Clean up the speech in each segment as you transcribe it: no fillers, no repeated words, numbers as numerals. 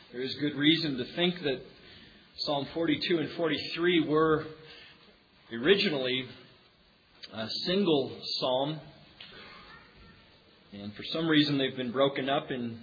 There is good reason to think that Psalm 42 and 43 were originally a single psalm. And for some reason they've been broken up in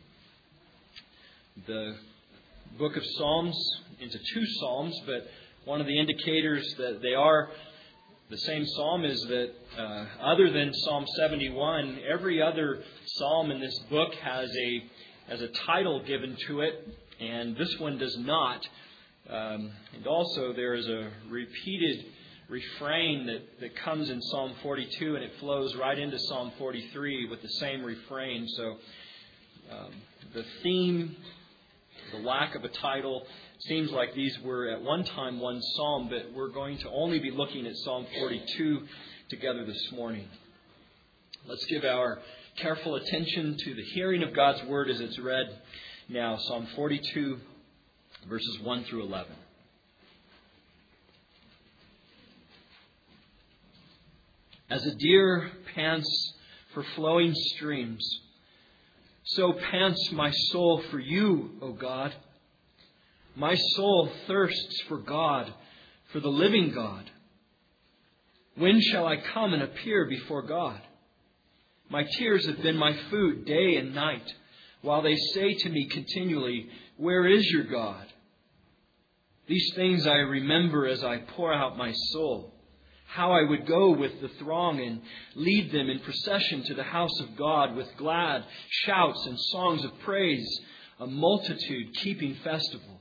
the book of Psalms into two psalms. But one of the indicators that they are the same psalm is that other than Psalm 71, every other psalm in this book has a title given to it, and this one does not. And also there is a repeated refrain that comes in Psalm 42, and it flows right into Psalm 43 with the same refrain. So the theme, the lack of a title, seems like these were at one time one psalm, but we're going to only be looking at Psalm 42 together this morning. Let's give our careful attention to the hearing of God's Word as it's read now. Psalm 42, verses 1 through 11. As a deer pants for flowing streams, so pants my soul for you, O God. My soul thirsts for God, for the living God. When shall I come and appear before God? My tears have been my food day and night, while they say to me continually, where is your God? These things I remember as I pour out my soul, how I would go with the throng and lead them in procession to the house of God with glad shouts and songs of praise, a multitude keeping festival.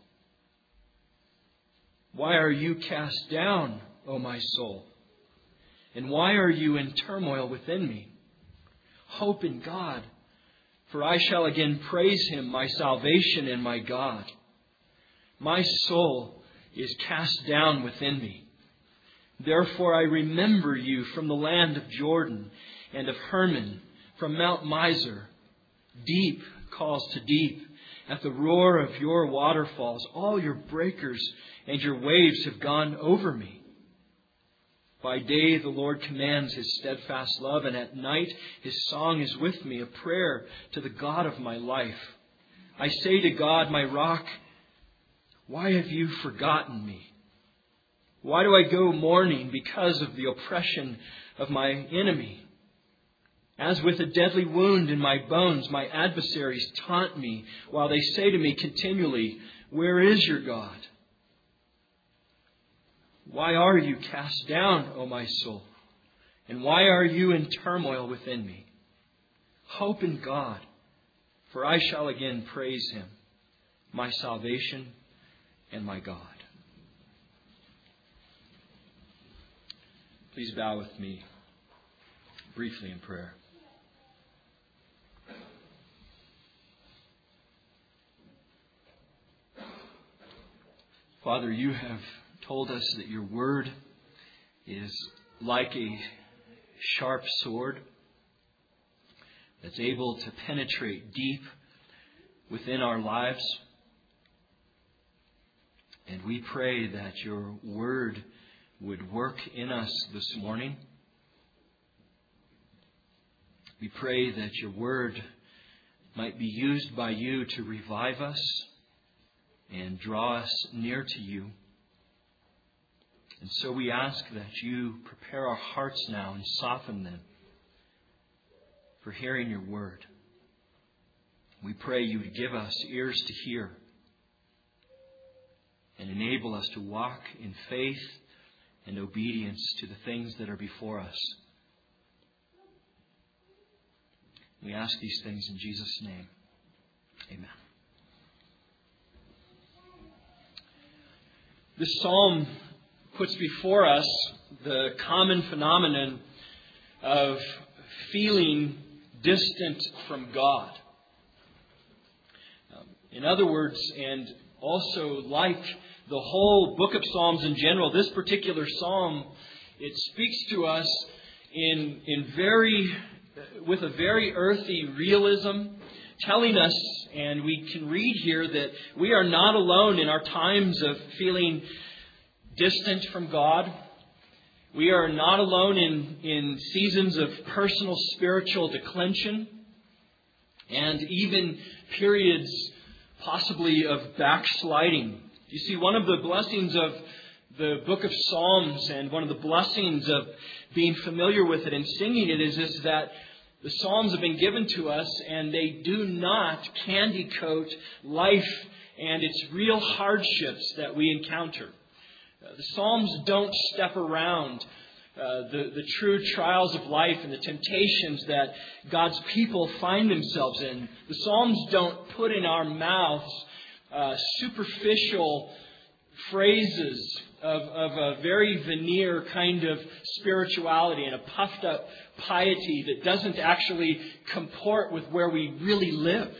Why are you cast down, O my soul? And why are you in turmoil within me? Hope in God, for I shall again praise Him, my salvation and my God. My soul is cast down within me. Therefore I remember you from the land of Jordan and of Hermon, from Mount Mizar. Deep calls to deep at the roar of your waterfalls. All your breakers and your waves have gone over me. By day the Lord commands His steadfast love, and at night His song is with me, a prayer to the God of my life. I say to God, my rock, why have you forgotten me? Why do I go mourning because of the oppression of my enemy? As with a deadly wound in my bones, my adversaries taunt me, while they say to me continually, where is your God? Why are you cast down, O my soul? And why are you in turmoil within me? Hope in God, for I shall again praise Him, my salvation and my God. Please bow with me briefly in prayer. Father, you have told us that your word is like a sharp sword that's able to penetrate deep within our lives. And we pray that your word would work in us this morning. We pray that your word might be used by you to revive us and draw us near to you. And so we ask that you prepare our hearts now and soften them for hearing your word. We pray you would give us ears to hear and enable us to walk in faith and obedience to the things that are before us. We ask these things in Jesus' name. Amen. This psalm puts before us the common phenomenon of feeling distant from God. In other words, and also like the whole book of Psalms in general, this particular psalm, it speaks to us with a very earthy realism, telling us, and we can read here, that we are not alone in our times of feeling distant from God. We are not alone in seasons of personal spiritual declension and even periods possibly of backsliding. You see, one of the blessings of the book of Psalms and one of the blessings of being familiar with it and singing it is that the Psalms have been given to us and they do not candy coat life and its real hardships that we encounter. The Psalms don't step around the true trials of life and the temptations that God's people find themselves in. The Psalms don't put in our mouths superficial phrases of a very veneer kind of spirituality and a puffed up piety that doesn't actually comport with where we really live.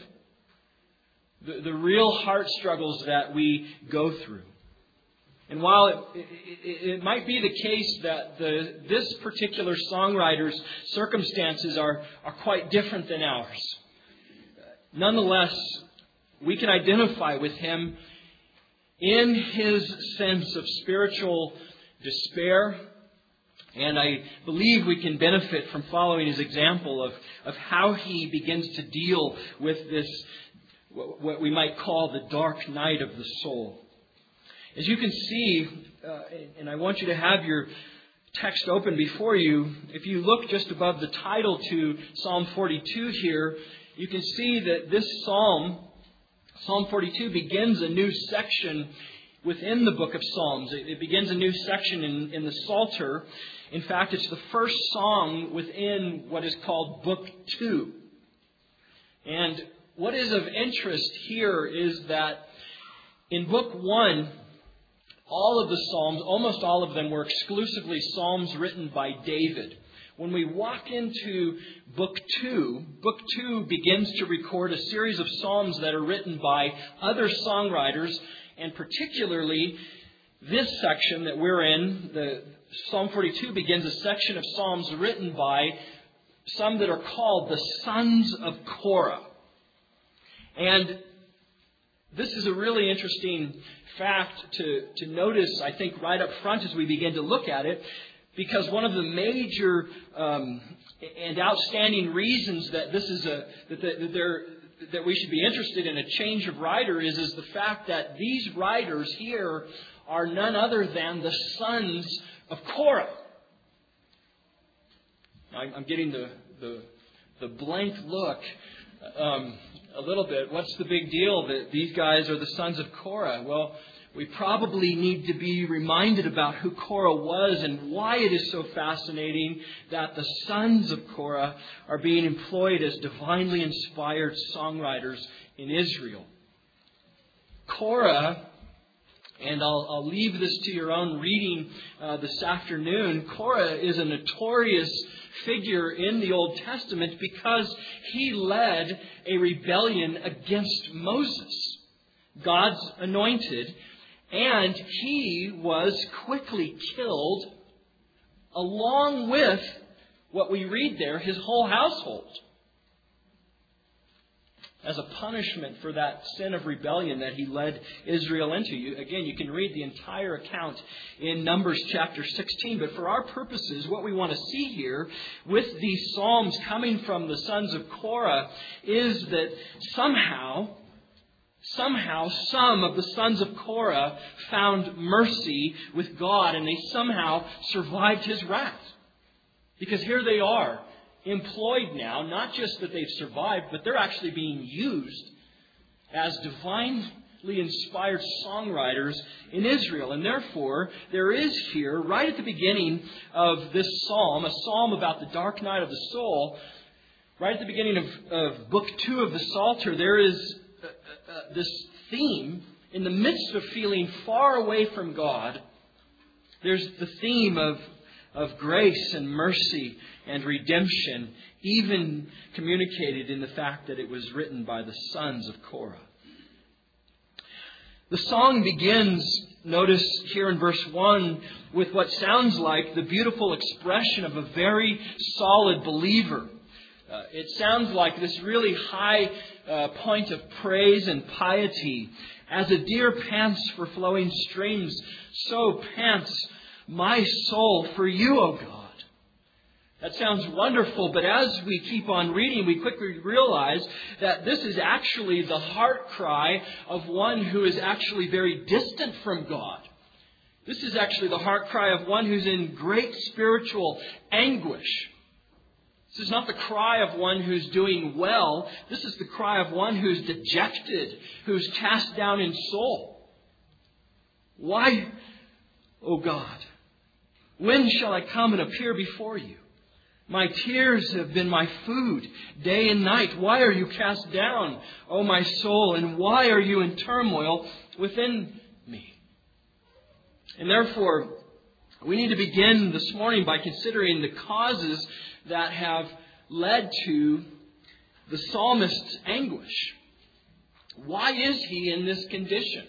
The real heart struggles that we go through. And while it might be the case that this particular songwriter's circumstances are quite different than ours, nonetheless, we can identify with him in his sense of spiritual despair. And I believe we can benefit from following his example of how he begins to deal with this, what we might call the dark night of the soul. As you can see, and I want you to have your text open before you, if you look just above the title to Psalm 42 here, you can see that this Psalm 42, begins a new section within the book of Psalms. It begins a new section in the Psalter. In fact, it's the first song within what is called Book 2. And what is of interest here is that in Book 1, all of the Psalms, almost all of them, were exclusively Psalms written by David. When we walk into Book 2 begins to record a series of Psalms that are written by other songwriters, and particularly this section that we're in, the Psalm 42 begins a section of Psalms written by some that are called the sons of Korah. And this is a really interesting fact to notice, I think, right up front as we begin to look at it, because one of the major and outstanding reasons that this is that we should be interested in a change of writer is the fact that these writers here are none other than the sons of Korah. I'm getting the blank look a little bit. What's the big deal that these guys are the sons of Korah? Well, we probably need to be reminded about who Korah was and why it is so fascinating that the sons of Korah are being employed as divinely inspired songwriters in Israel. Korah, and I'll leave this to your own reading this afternoon, Korah is a notorious figure in the Old Testament because he led a rebellion against Moses, God's anointed, and he was quickly killed along with what we read there, his whole household, as a punishment for that sin of rebellion that he led Israel into. Again, you can read the entire account in Numbers chapter 16. But for our purposes, what we want to see here with these Psalms coming from the sons of Korah is that somehow some of the sons of Korah found mercy with God, and they somehow survived his wrath. Because here they are, employed now, not just that they've survived, but they're actually being used as divinely inspired songwriters in Israel. And therefore, there is here, right at the beginning of this psalm, a psalm about the dark night of the soul, right at the beginning of Book 2 of the Psalter, there is this theme. In the midst of feeling far away from God, there's the theme of grace and mercy and redemption, even communicated in the fact that it was written by the sons of Korah. The song begins, notice here in verse 1, with what sounds like the beautiful expression of a very solid believer. It sounds like this really high point of praise and piety. As a deer pants for flowing streams, so pants my soul for you, O God. That sounds wonderful, but as we keep on reading, we quickly realize that this is actually the heart cry of one who is actually very distant from God. This is actually the heart cry of one who's in great spiritual anguish. This is not the cry of one who's doing well. This is the cry of one who's dejected, who's cast down in soul. Why, O God, when shall I come and appear before you? My tears have been my food day and night. Why are you cast down, O my soul? And why are you in turmoil within me? And therefore, we need to begin this morning by considering the causes that have led to the psalmist's anguish. Why is he in this condition?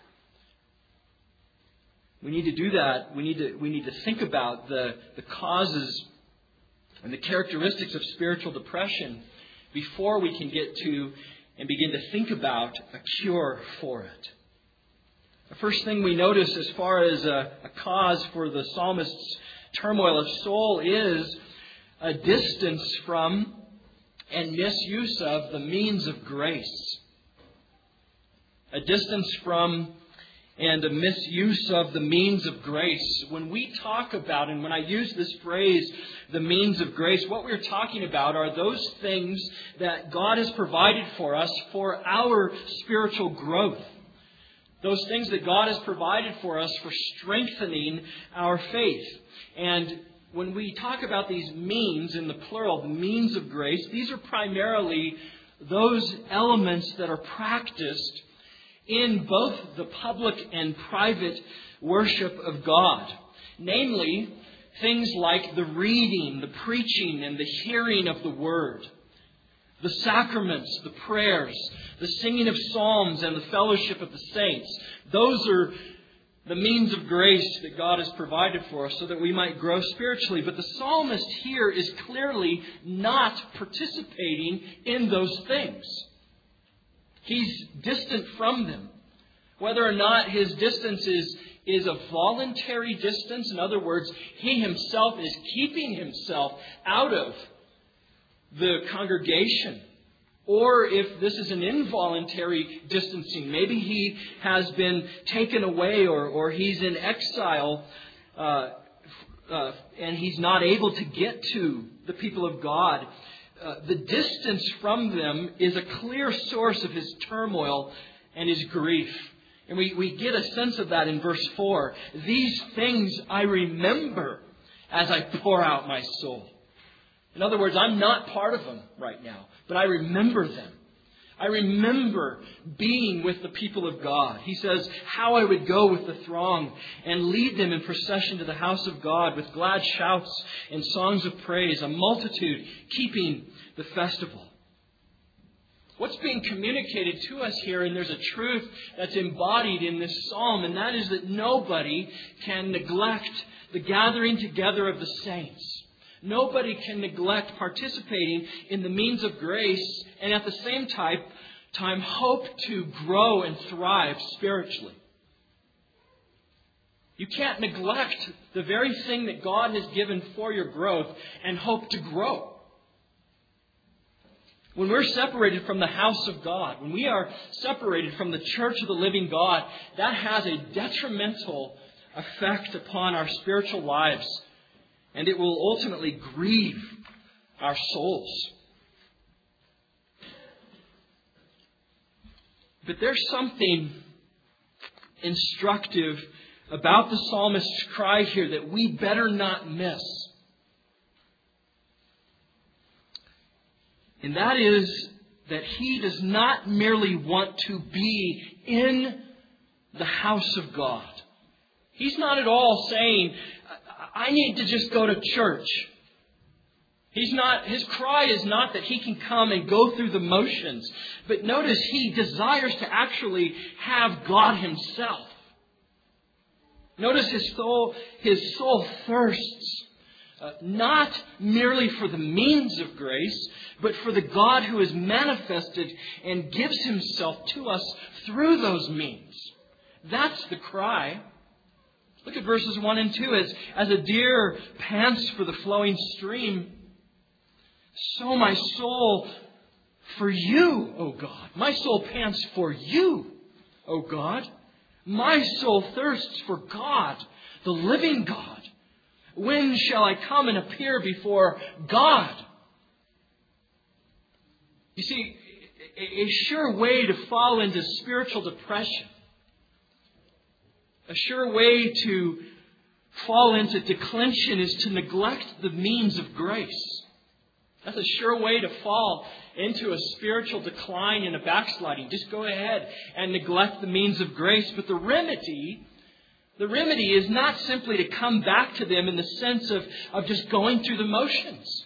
We need to do that. We need to think about the causes and the characteristics of spiritual depression before we can get to and begin to think about a cure for it. The first thing we notice as far as a cause for the psalmist's turmoil of soul is a distance from and misuse of the means of grace. A distance from and a misuse of the means of grace. When we talk about, and when I use this phrase, the means of grace, what we're talking about are those things that God has provided for us for our spiritual growth. Those things that God has provided for us for strengthening our faith. And when we talk about these means, in the plural, the means of grace, these are primarily those elements that are practiced in both the public and private worship of God. Namely, things like the reading, the preaching, and the hearing of the Word. The sacraments, the prayers, the singing of psalms, and the fellowship of the saints. Those are the means of grace that God has provided for us so that we might grow spiritually. But the psalmist here is clearly not participating in those things. He's distant from them. Whether or not his distance is a voluntary distance, in other words, he himself is keeping himself out of the congregation, or if this is an involuntary distancing, maybe he has been taken away or he's in exile and he's not able to get to the people of God. The distance from them is a clear source of his turmoil and his grief. And we get a sense of that in verse 4. These things I remember as I pour out my soul. In other words, I'm not part of them right now, but I remember them. I remember being with the people of God. He says, how I would go with the throng and lead them in procession to the house of God with glad shouts and songs of praise, a multitude keeping the festival. What's being communicated to us here, and there's a truth that's embodied in this psalm, and that is that nobody can neglect the gathering together of the saints. Nobody can neglect participating in the means of grace and at the same time hope to grow and thrive spiritually. You can't neglect the very thing that God has given for your growth and hope to grow. When we're separated from the house of God, when we are separated from the church of the living God, that has a detrimental effect upon our spiritual lives. And it will ultimately grieve our souls. But there's something instructive about the psalmist's cry here that we better not miss. And that is that he does not merely want to be in the house of God. He's not at all saying, I need to just go to church. His cry is not that he can come and go through the motions. But notice he desires to actually have God himself. Notice his soul thirsts. Not merely for the means of grace, but for the God who is manifested and gives himself to us through those means. That's the cry. Look at verses 1 and 2. As a deer pants for the flowing stream, so my soul for you, O God. My soul pants for you, O God. My soul thirsts for God, the living God. When shall I come and appear before God? You see, a sure way to fall into spiritual depression, a sure way to fall into declension is to neglect the means of grace. That's a sure way to fall into a spiritual decline and a backsliding. Just go ahead and neglect the means of grace. But the remedy is not simply to come back to them in the sense of just going through the motions.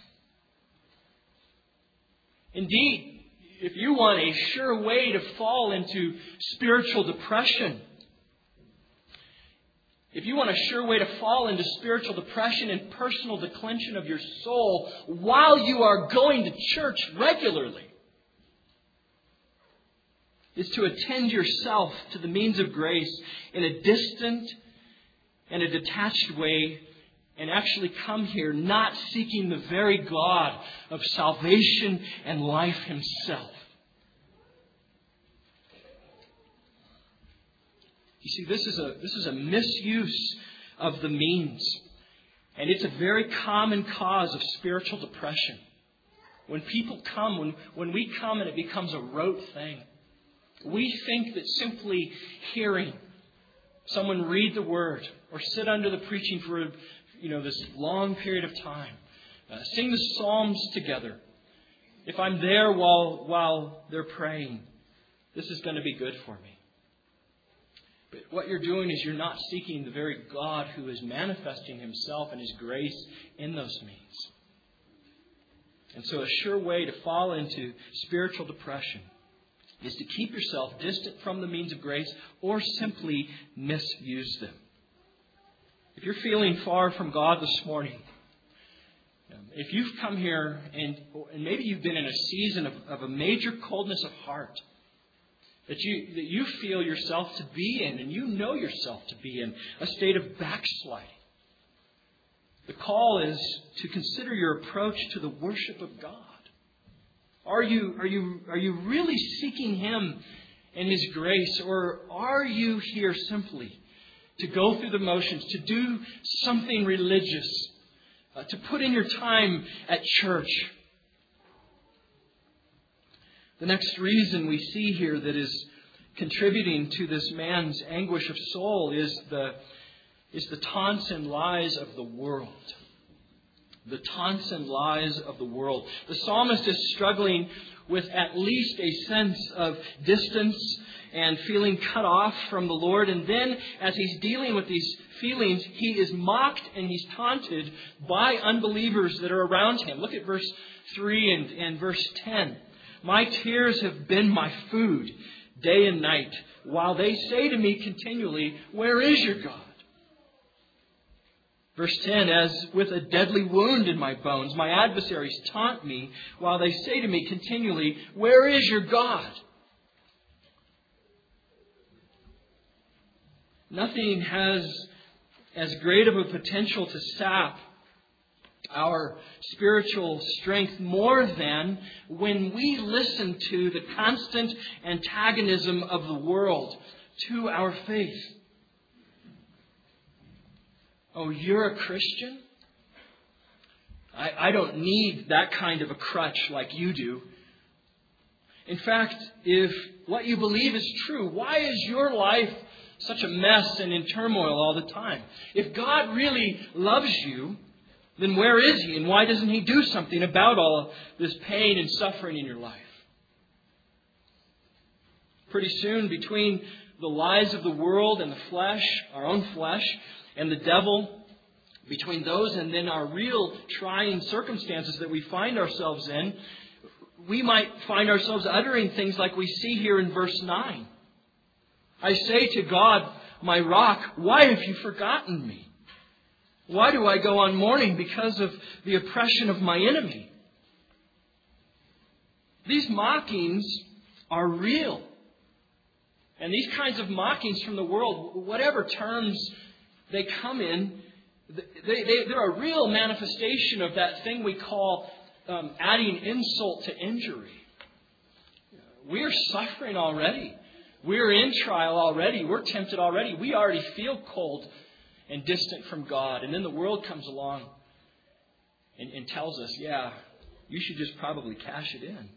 Indeed, if you want a sure way to fall into spiritual depression, if you want a sure way to fall into spiritual depression and personal declension of your soul while you are going to church regularly, is to attend yourself to the means of grace in a distant and a detached way, and actually come here not seeking the very God of salvation and life Himself. You see, this is a misuse of the means. And it's a very common cause of spiritual depression. When people come, when we come and it becomes a rote thing, we think that simply hearing someone read the Word or sit under the preaching for this long period of time, sing the Psalms together, if I'm there while they're praying, this is going to be good for me. But what you're doing is you're not seeking the very God who is manifesting Himself and His grace in those means. And so a sure way to fall into spiritual depression is to keep yourself distant from the means of grace or simply misuse them. If you're feeling far from God this morning, if you've come here and maybe you've been in a season of a major coldness of heart, that you feel yourself to be in, and you know yourself to be in, a state of backsliding. The call is to consider your approach to the worship of God. Are you really seeking Him and His grace, or are you here simply to go through the motions, to do something religious, to put in your time at church? The next reason we see here that is contributing to this man's anguish of soul is the taunts and lies of the world. The taunts and lies of the world. The psalmist is struggling with at least a sense of distance and feeling cut off from the Lord. And then as he's dealing with these feelings, he is mocked and he's taunted by unbelievers that are around him. Look at verse 3 and verse 10. My tears have been my food day and night, while they say to me continually, where is your God? Verse 10, as with a deadly wound in my bones, my adversaries taunt me, while they say to me continually, where is your God? Nothing has as great of a potential to sap our spiritual strength more than when we listen to the constant antagonism of the world to our faith. Oh, you're a Christian? I don't need that kind of a crutch like you do. In fact, if what you believe is true, why is your life such a mess and in turmoil all the time? If God really loves you, then where is He? And why doesn't He do something about all of this pain and suffering in your life? Pretty soon, between the lies of the world and the flesh, our own flesh, and the devil, between those and then our real trying circumstances that we find ourselves in, we might find ourselves uttering things like we see here in verse 9. I say to God, my rock, why have you forgotten me? Why do I go on mourning because of the oppression of my enemy? These mockings are real. And these kinds of mockings from the world, whatever terms they come in, they're a real manifestation of that thing we call adding insult to injury. We're suffering already. We're in trial already. We're tempted already. We already feel cold and distant from God. And then the world comes along and tells us, yeah, you should just probably cash it in.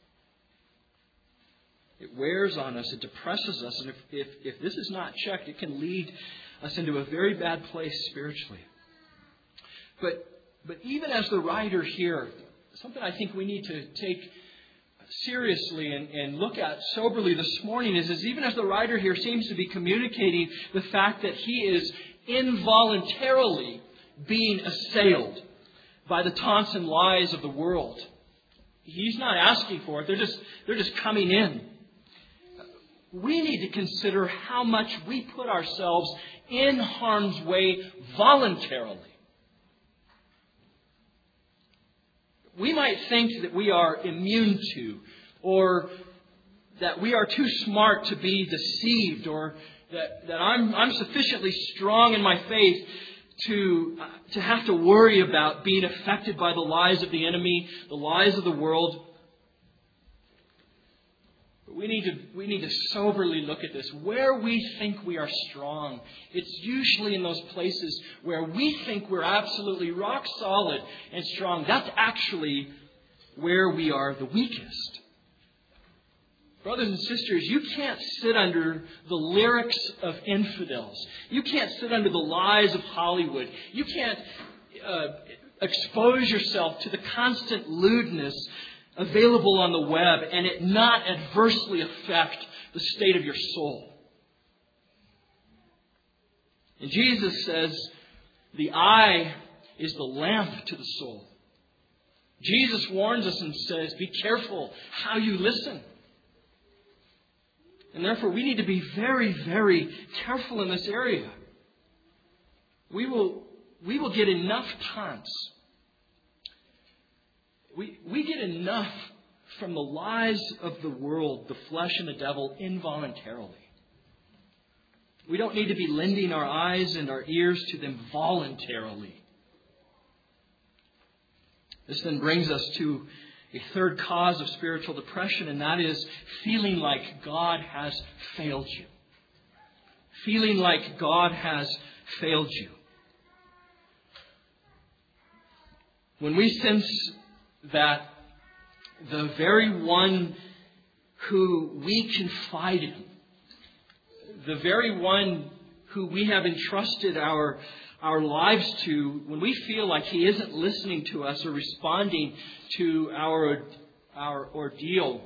It wears on us. It depresses us. And if this is not checked, it can lead us into a very bad place spiritually. But even as the writer here, something I think we need to take seriously and look at soberly this morning is even as the writer here seems to be communicating the fact that he is involuntarily being assailed by the taunts and lies of the world. He's not asking for it. They're just coming in. We need to consider how much we put ourselves in harm's way voluntarily. We might think that we are immune to, or that we are too smart to be deceived, or that I'm sufficiently strong in my faith to have to worry about being affected by the lies of the enemy, the lies of the world. But we need to soberly look at this. Where we think we are strong, it's usually in those places where we think we're absolutely rock solid and strong. That's actually where we are the weakest. Brothers and sisters, you can't sit under the lyrics of infidels. You can't sit under the lies of Hollywood. You can't expose yourself to the constant lewdness available on the web and it not adversely affect the state of your soul. And Jesus says, the eye is the lamp to the soul. Jesus warns us and says, be careful how you listen. And therefore we need to be very, very careful in this area. We will get enough taunts. We get enough from the lies of the world, the flesh and the devil, involuntarily. We don't need to be lending our eyes and our ears to them voluntarily. This then brings us to a third cause of spiritual depression, and that is feeling like God has failed you. Feeling like God has failed you. When we sense that the very one who we confide in, the very one who we have entrusted our lives to, when we feel like he isn't listening to us or responding to our ordeal,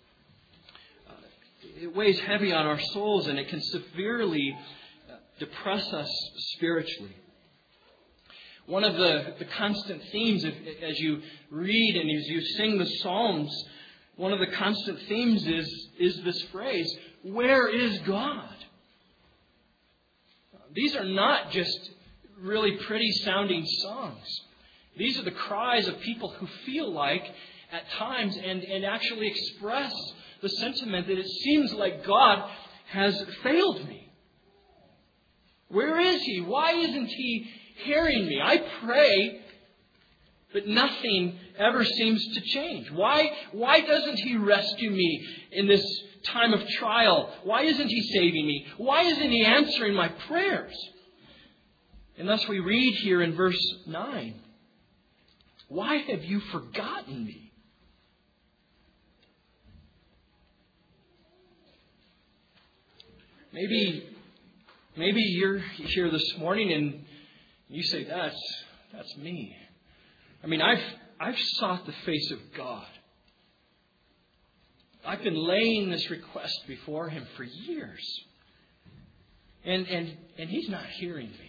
it weighs heavy on our souls and it can severely depress us spiritually. One of the constant themes, as you read and as you sing the Psalms, one of the constant themes is this phrase, where is God? These are not just really pretty sounding songs. These are the cries of people who feel like at times and actually express the sentiment that it seems like God has failed me. Where is He? Why isn't He hearing me? I pray, but nothing ever seems to change. Why doesn't He rescue me in this time of trial? Why isn't He saving me? Why isn't He answering my prayers? And thus we read here in verse 9, why have you forgotten me? Maybe you're here this morning and you say, that's me. I mean, I've sought the face of God. I've been laying this request before Him for years. And He's not hearing me.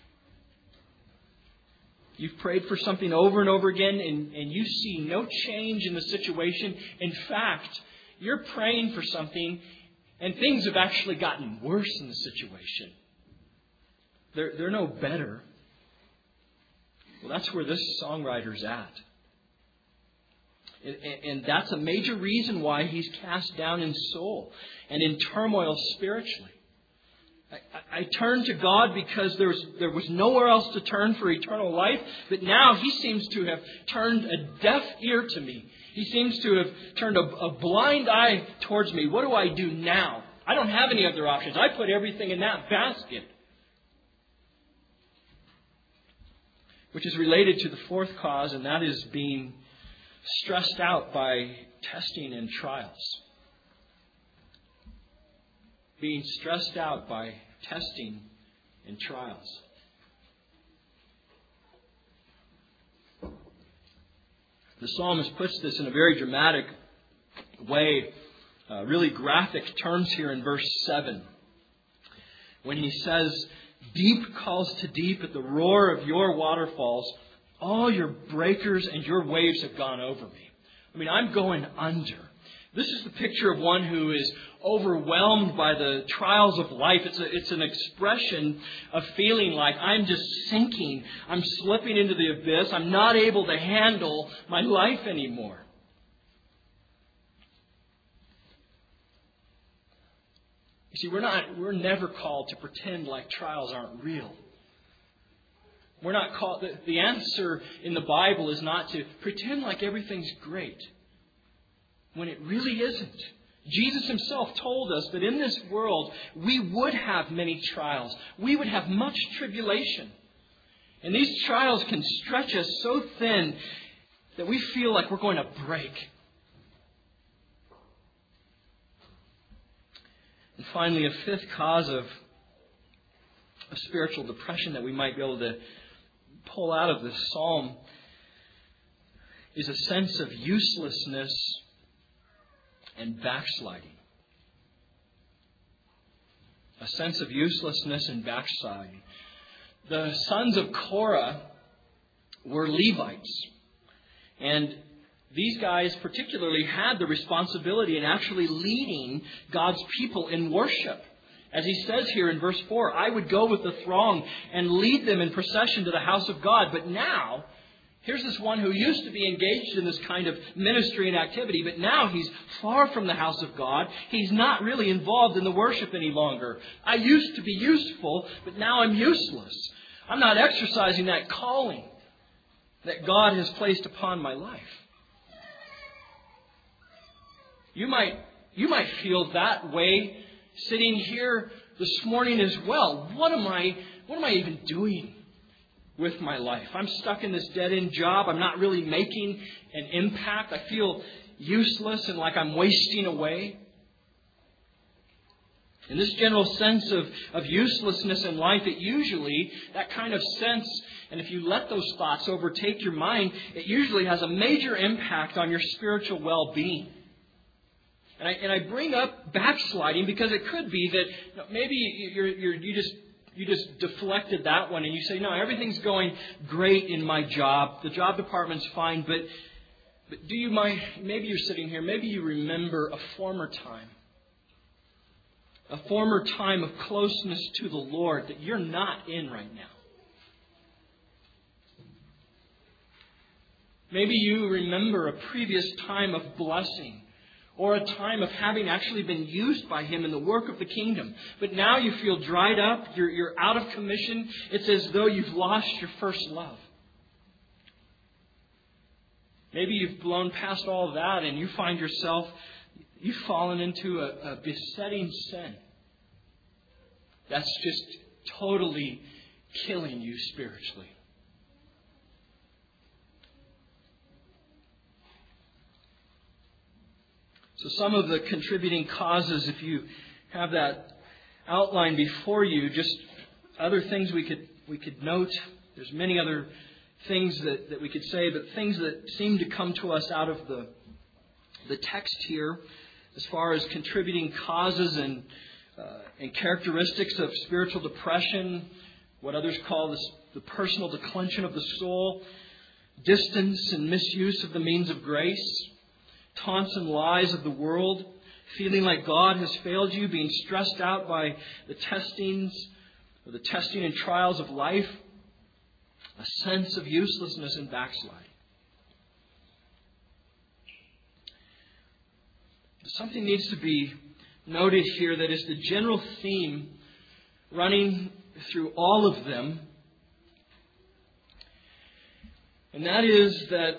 You've prayed for something over and over again and you see no change in the situation. In fact, you're praying for something and things have actually gotten worse in the situation. They're no better. Well, that's where this songwriter's at. And that's a major reason why he's cast down in soul and in turmoil spiritually. I turned to God because there was nowhere else to turn for eternal life. But now He seems to have turned a deaf ear to me. He seems to have turned a blind eye towards me. What do I do now? I don't have any other options. I put everything in that basket. Which is related to the fourth cause, and that is being stressed out by testing and trials. Being stressed out by testing and trials. The psalmist puts this in a very dramatic way, really graphic terms here in verse 7. When he says, "Deep calls to deep at the roar of your waterfalls. All your breakers and your waves have gone over me." I mean, I'm going under. This is the picture of one who is overwhelmed by the trials of life. It's an expression of feeling like I'm just sinking. I'm slipping into the abyss. I'm not able to handle my life anymore. You see, we're never called to pretend like trials aren't real. We're not called. The answer in the Bible is not to pretend like everything's great when it really isn't. Jesus Himself told us that in this world we would have many trials. We would have much tribulation. And these trials can stretch us so thin that we feel like we're going to break. And finally, a fifth cause of spiritual depression that we might be able to pull out of this psalm is a sense of uselessness and backsliding. A sense of uselessness and backsliding. The sons of Korah were Levites. And these guys particularly had the responsibility in actually leading God's people in worship. As he says here in verse 4, "I would go with the throng and lead them in procession to the house of God." But now, here's this one who used to be engaged in this kind of ministry and activity, but now he's far from the house of God. He's not really involved in the worship any longer. I used to be useful, but now I'm useless. I'm not exercising that calling that God has placed upon my life. You might feel that way sitting here this morning as well. What am I even doing with my life? I'm stuck in this dead-end job. I'm not really making an impact. I feel useless and like I'm wasting away. And this general sense of uselessness in life, that kind of sense, and if you let those thoughts overtake your mind, it usually has a major impact on your spiritual well-being. And I bring up backsliding because it could be that maybe you just deflected that one and you say, no, everything's going great in my job. The job department's fine, but do you mind? Maybe you're sitting here. Maybe you remember a former time of closeness to the Lord that you're not in right now. Maybe you remember a previous time of blessing, or a time of having actually been used by Him in the work of the kingdom. But now you feel dried up, you're out of commission. It's as though you've lost your first love. Maybe you've blown past all of that and you find yourself, you've fallen into a besetting sin that's just totally killing you spiritually. So some of the contributing causes, if you have that outline before you, just other things we could note. There's many other things that we could say, but things that seem to come to us out of the text here as far as contributing causes and characteristics of spiritual depression, what others call the personal declension of the soul, distance and misuse of the means of grace, taunts and lies of the world, feeling like God has failed you, being stressed out by the testing and trials of life, a sense of uselessness and backsliding. Something needs to be noted here that is the general theme running through all of them. And that is that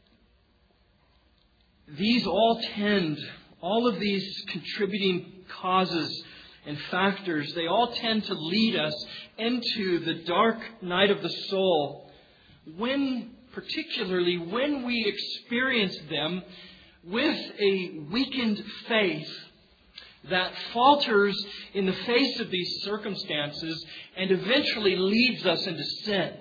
all of these contributing causes and factors, they all tend to lead us into the dark night of the soul, particularly when we experience them with a weakened faith that falters in the face of these circumstances and eventually leads us into sin.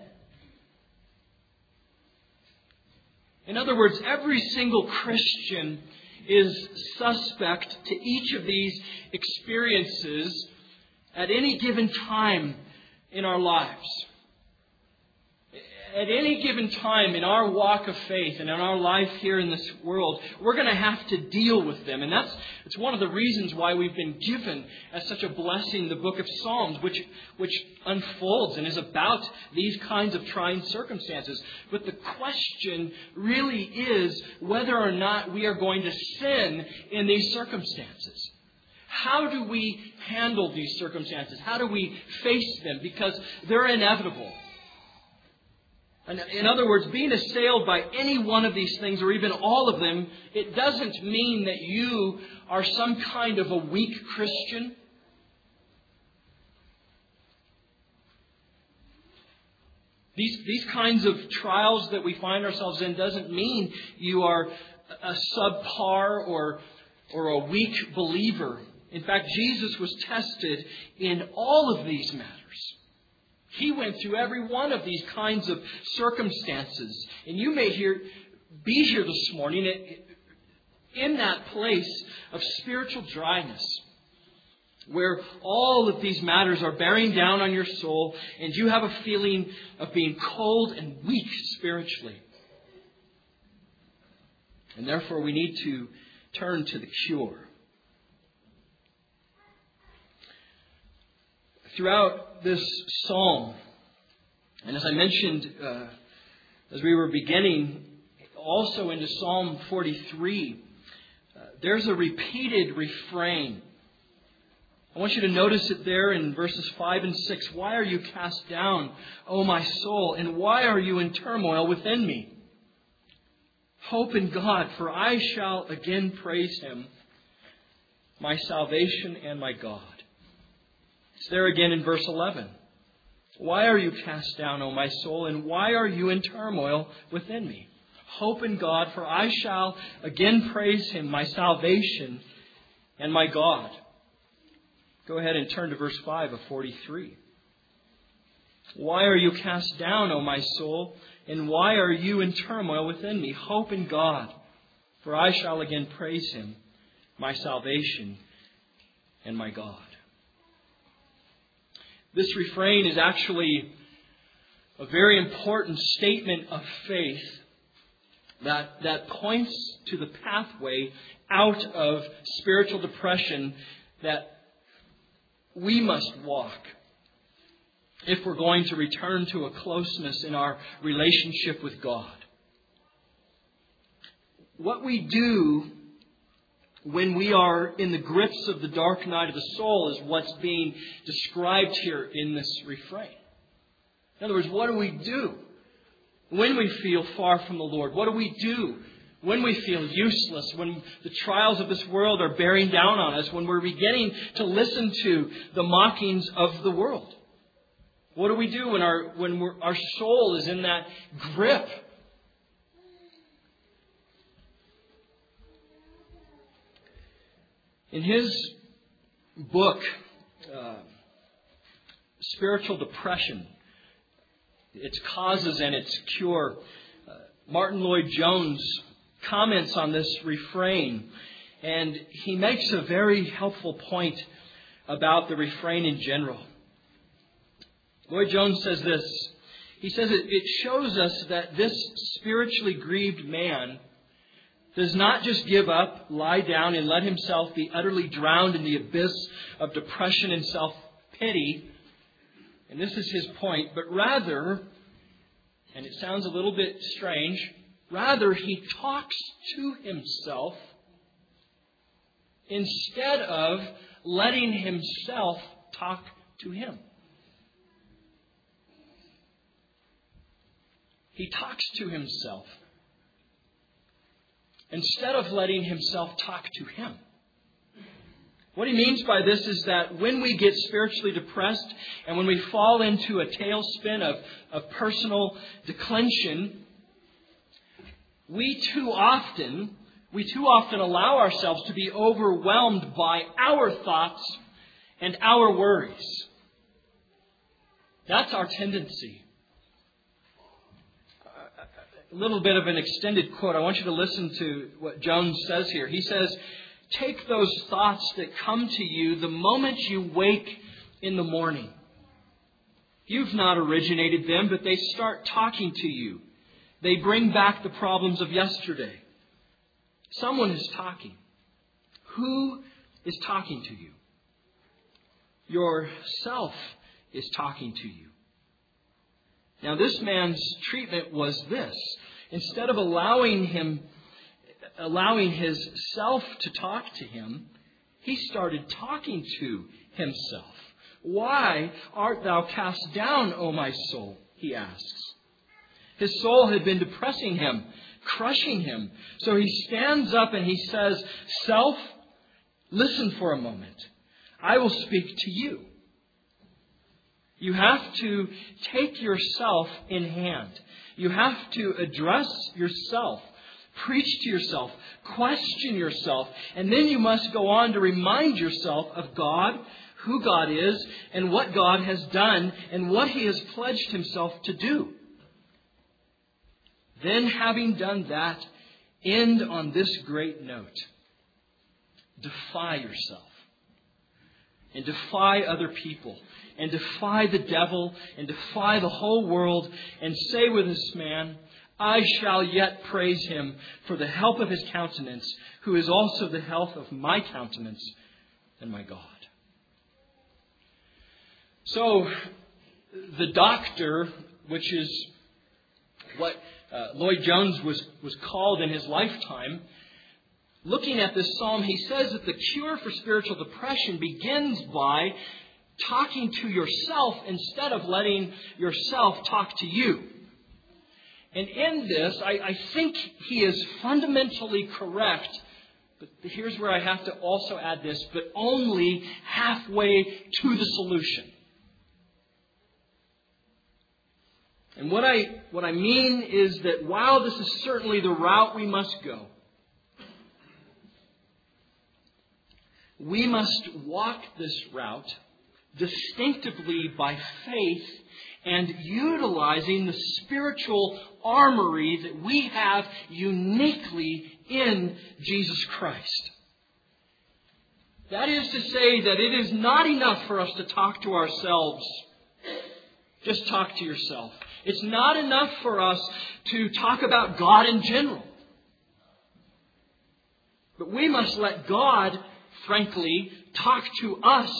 In other words, every single Christian is suspect to each of these experiences at any given time in our lives. At any given time in our walk of faith and in our life here in this world, we're going to have to deal with them. And it's one of the reasons why we've been given as such a blessing the book of Psalms, which unfolds and is about these kinds of trying circumstances. But the question really is whether or not we are going to sin in these circumstances. How do we handle these circumstances? How do we face them? Because they're inevitable. In other words, being assailed by any one of these things, or even all of them, it doesn't mean that you are some kind of a weak Christian. These kinds of trials that we find ourselves in doesn't mean you are a subpar or a weak believer. In fact, Jesus was tested in all of these matters. He went through every one of these kinds of circumstances. And you may be here this morning in that place of spiritual dryness, where all of these matters are bearing down on your soul, and you have a feeling of being cold and weak spiritually. And therefore we need to turn to the cure. Throughout this psalm, and as I mentioned as we were beginning, also into Psalm 43, there's a repeated refrain. I want you to notice it there in verses 5 and 6. Why are you cast down, O my soul, and why are you in turmoil within me? Hope in God, for I shall again praise Him, my salvation and my God. It's there again in verse 11. Why are you cast down, O my soul, and why are you in turmoil within me? Hope in God, for I shall again praise Him, my salvation and my God. Go ahead and turn to verse 5 of 43. Why are you cast down, O my soul, and why are you in turmoil within me? Hope in God, for I shall again praise Him, my salvation and my God. This refrain is actually a very important statement of faith that points to the pathway out of spiritual depression that we must walk if we're going to return to a closeness in our relationship with God. What we do when we are in the grips of the dark night of the soul is what's being described here in this refrain. In other words, what do we do when we feel far from the Lord? What do we do when we feel useless, when the trials of this world are bearing down on us, when we're beginning to listen to the mockings of the world? What do we do when our soul is in that grip? In his book, Spiritual Depression, Its Causes and Its Cure, Martin Lloyd-Jones comments on this refrain, and he makes a very helpful point about the refrain in general. Lloyd-Jones says this. He says it shows us that this spiritually grieved man does not just give up, lie down, and let himself be utterly drowned in the abyss of depression and self-pity. And this is his point. But rather, and it sounds a little bit strange, rather he talks to himself instead of letting himself talk to him. He talks to himself instead of letting himself talk to him. What he means by this is that when we get spiritually depressed and when we fall into a tailspin of personal declension, we too often allow ourselves to be overwhelmed by our thoughts and our worries. That's our tendency. A little bit of an extended quote. I want you to listen to what Jones says here. He says, "Take those thoughts that come to you the moment you wake in the morning. You've not originated them, but they start talking to you. They bring back the problems of yesterday. Someone is talking. Who is talking to you? Yourself is talking to you." Now, this man's treatment was this. Instead of allowing his self to talk to him, he started talking to himself. "Why art thou cast down, O my soul?" he asks. His soul had been depressing him, crushing him. So he stands up and he says, "Self, listen for a moment. I will speak to you." You have to take yourself in hand. You have to address yourself, preach to yourself, question yourself, and then you must go on to remind yourself of God, who God is, and what God has done, and what He has pledged Himself to do. Then, having done that, end on this great note. Defy yourself. And defy other people. And defy the devil. And defy the whole world. And say with this man, "I shall yet praise Him for the help of His countenance, who is also the health of my countenance and my God." So, the doctor, which is what Lloyd Jones was called in his lifetime, looking at this psalm, he says that the cure for spiritual depression begins by talking to yourself instead of letting yourself talk to you. And in this, I think he is fundamentally correct. But here's where I have to also add this, but only halfway to the solution. And what I mean is that while this is certainly the route we must go, we must walk this route distinctively by faith and utilizing the spiritual armory that we have uniquely in Jesus Christ. That is to say that it is not enough for us to talk to ourselves. Just talk to yourself. It's not enough for us to talk about God in general. But we must let God, frankly, talk to us.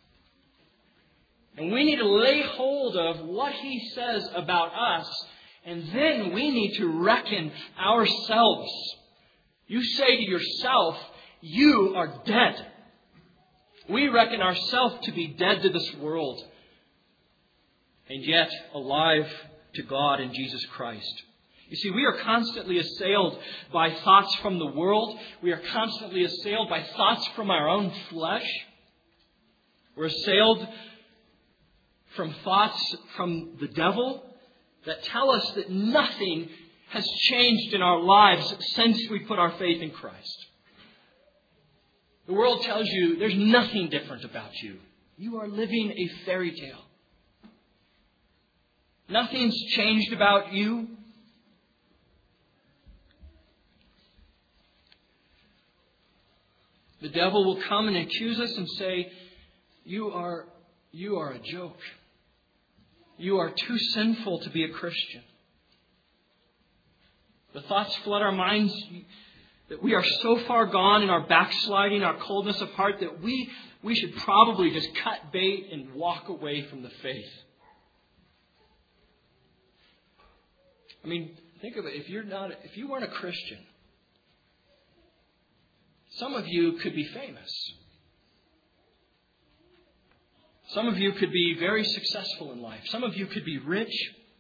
And we need to lay hold of what He says about us. And then we need to reckon ourselves. You say to yourself, you are dead. We reckon ourselves to be dead to this world. And yet alive to God in Jesus Christ. You see, we are constantly assailed by thoughts from the world. We are constantly assailed by thoughts from our own flesh. We're assailed from thoughts from the devil that tell us that nothing has changed in our lives since we put our faith in Christ. The world tells you there's nothing different about you. You are living a fairy tale. Nothing's changed about you. The devil will come and accuse us and say, you are a joke. You are too sinful to be a Christian. The thoughts flood our minds that we are so far gone in our backsliding, our coldness of heart, that we should probably just cut bait and walk away from the faith. I mean, think of it. If you weren't a Christian, some of you could be famous. Some of you could be very successful in life. Some of you could be rich.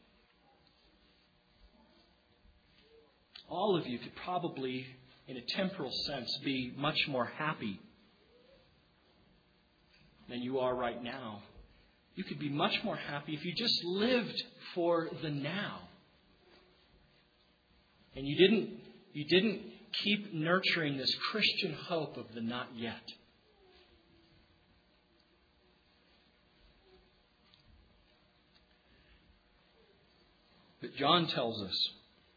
All of you could probably, in a temporal sense, be much more happy than you are right now. You could be much more happy if you just lived for the now. And you didn't keep nurturing this Christian hope of the not yet. But John tells us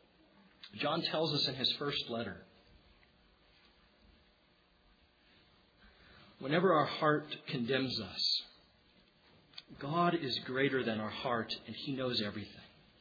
in his first letter, whenever our heart condemns us, God is greater than our heart, and He knows everything.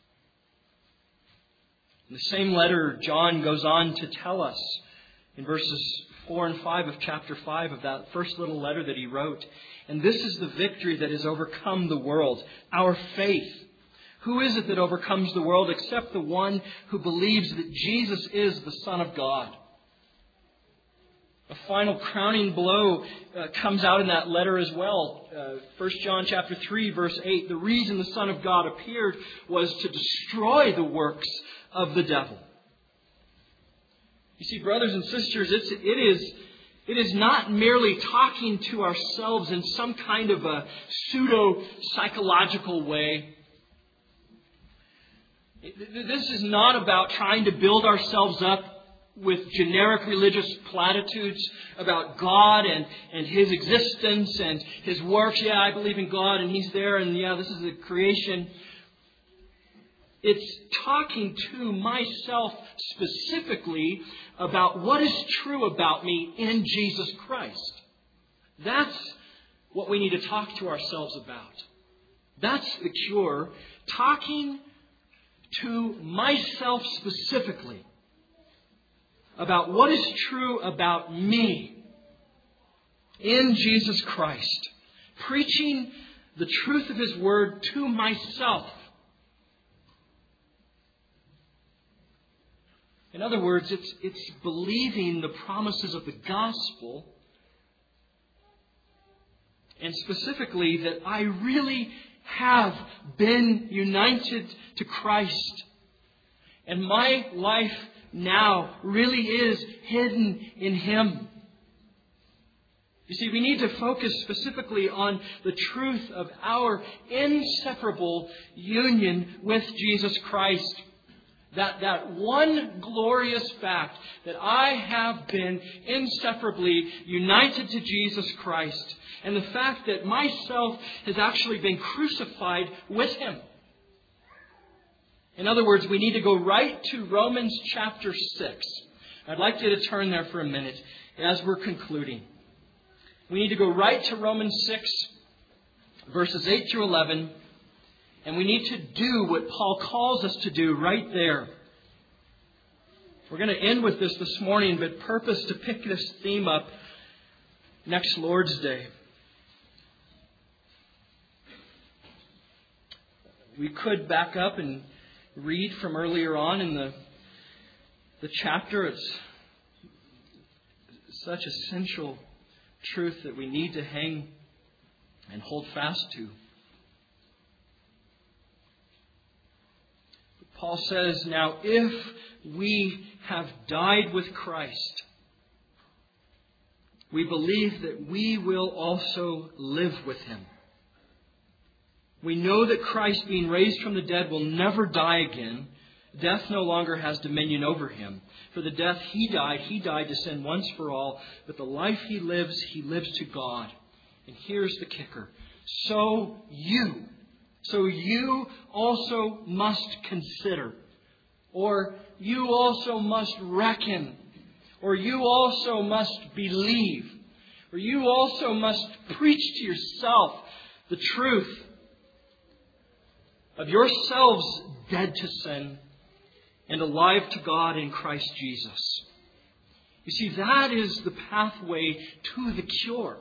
In the same letter, John goes on to tell us in verses 4 and 5 of chapter 5 of that first little letter that he wrote, and this is the victory that has overcome the world, our faith. Who is it that overcomes the world except the one who believes that Jesus is the Son of God? A final crowning blow comes out in that letter as well. 1 John chapter 3, verse 8. The reason the Son of God appeared was to destroy the works of the devil. You see, brothers and sisters, it is not merely talking to ourselves in some kind of a pseudo-psychological way. This is not about trying to build ourselves up with generic religious platitudes about God and His existence and His works. Yeah, I believe in God and He's there, and yeah, this is the creation. It's talking to myself specifically about what is true about me in Jesus Christ. That's what we need to talk to ourselves about. That's the cure. Talking to myself specifically about what is true about me in Jesus Christ. Preaching the truth of His Word to myself. In other words, it's believing the promises of the gospel, and specifically that I really have been united to Christ. And my life now really is hidden in Him. You see, we need to focus specifically on the truth of our inseparable union with Jesus Christ. That one glorious fact that I have been inseparably united to Jesus Christ. And the fact that myself has actually been crucified with Him. In other words, we need to go right to Romans chapter 6. I'd like you to turn there for a minute as we're concluding. We need to go right to Romans 6, verses 8 through 11. And we need to do what Paul calls us to do right there. We're going to end with this morning, but purpose to pick this theme up next Lord's Day. We could back up and read from earlier on in the chapter. It's such essential truth that we need to hang and hold fast to. Paul says, now if we have died with Christ, we believe that we will also live with Him. We know that Christ, being raised from the dead, will never die again. Death no longer has dominion over Him. For the death He died to sin once for all. But the life He lives to God. And here's the kicker. So you also must consider, or you also must reckon, or you also must believe, or you also must preach to yourself the truth of yourselves dead to sin and alive to God in Christ Jesus. You see, that is the pathway to the cure.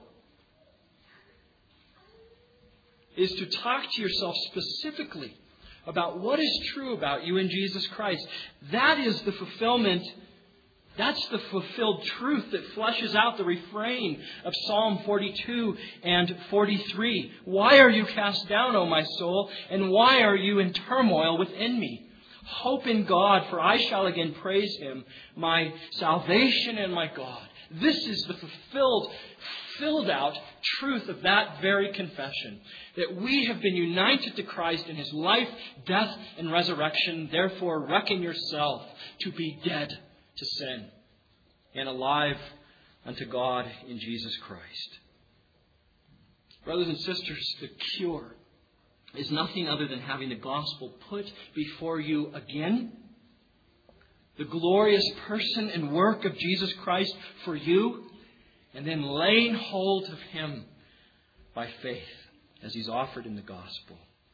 Is to talk to yourself specifically about what is true about you in Jesus Christ. That is the fulfillment That's the fulfilled truth that fleshes out the refrain of Psalm 42 and 43. Why are you cast down, O my soul? And why are you in turmoil within me? Hope in God, for I shall again praise Him, my salvation and my God. This is the filled out truth of that very confession. That we have been united to Christ in His life, death, and resurrection. Therefore, reckon yourself to be dead to sin and alive unto God in Jesus Christ. Brothers and sisters, the cure is nothing other than having the gospel put before you again. The glorious person and work of Jesus Christ for you, and then laying hold of Him by faith as He's offered in the gospel.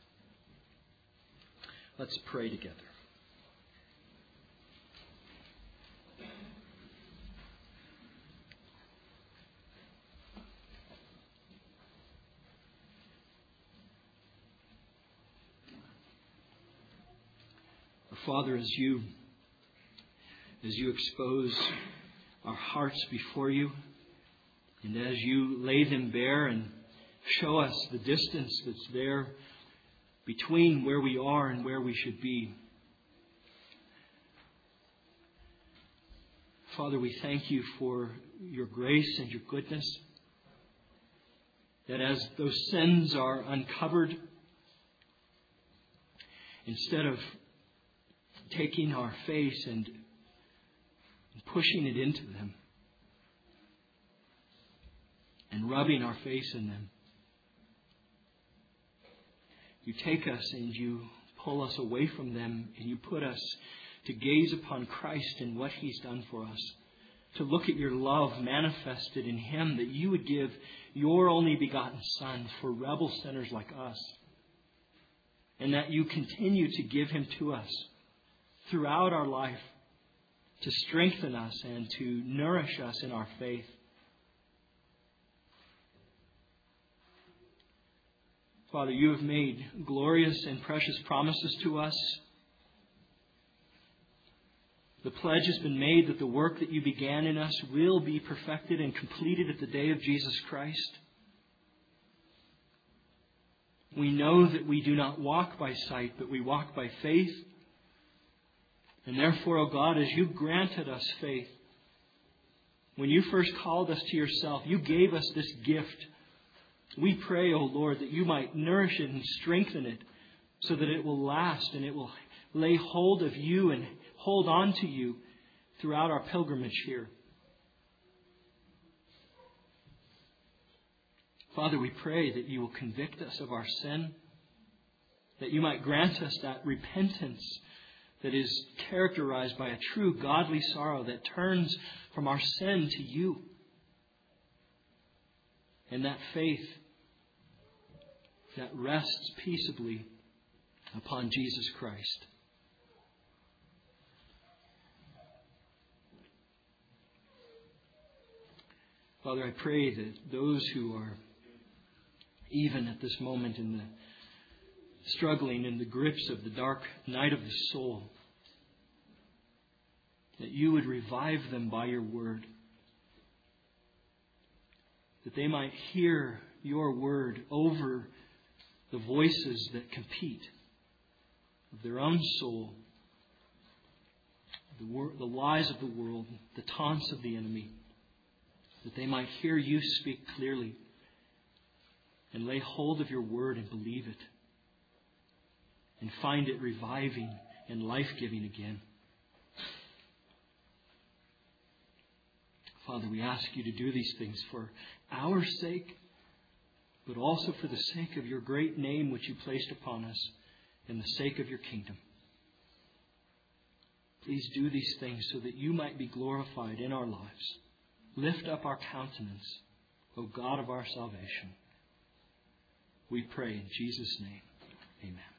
Let's pray together. Father, as you expose our hearts before you, and as you lay them bare and show us the distance that's there between where we are and where we should be, Father, we thank you for your grace and your goodness, that as those sins are uncovered, instead of taking our face and pushing it into them and rubbing our face in them, you take us and you pull us away from them, and you put us to gaze upon Christ and what He's done for us, to look at your love manifested in Him, that you would give your only begotten Son for rebel sinners like us, and that you continue to give Him to us throughout our life to strengthen us and to nourish us in our faith. Father, you have made glorious and precious promises to us. The pledge has been made that the work that you began in us will be perfected and completed at the day of Jesus Christ. We know that we do not walk by sight, but we walk by faith. And therefore, O God, as you granted us faith, when you first called us to yourself, you gave us this gift. We pray, O Lord, that you might nourish it and strengthen it so that it will last and it will lay hold of you and hold on to you throughout our pilgrimage here. Father, we pray that you will convict us of our sin, that you might grant us that repentance that is characterized by a true godly sorrow that turns from our sin to you, and that faith that rests peaceably upon Jesus Christ. Father, I pray that those who are even at this moment in the struggling in the grips of the dark night of the soul, that you would revive them by your word, that they might hear your word over the voices that compete of their own soul, the lies of the world, the taunts of the enemy, that they might hear you speak clearly and lay hold of your word and believe it, and find it reviving and life-giving again. Father, we ask you to do these things for our sake, but also for the sake of your great name which you placed upon us, and the sake of your kingdom. Please do these things so that you might be glorified in our lives. Lift up our countenance, O God of our salvation. We pray in Jesus' name. Amen.